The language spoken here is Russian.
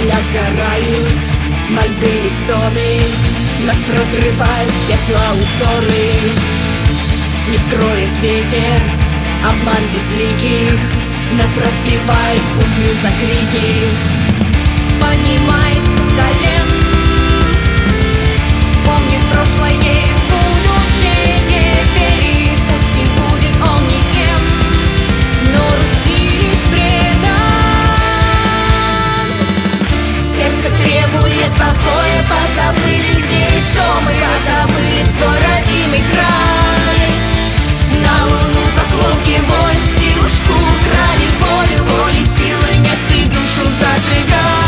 Поля сгорают, мольбы и стоны, нас разрывают пепла узоры. Не скроет ветер, обман безликих, нас разбивает кухню за крики. Поднимается с колен, помнит прошлое и будущее не верит. Пусть не будет он никем, но Руси лишь предан. Сердце требует покоя, позабыли, где и кто мы, позабыли свой родимый край. На луну, как волки, воют, силушку украли волю, воли силы нет, ты душу зажигай.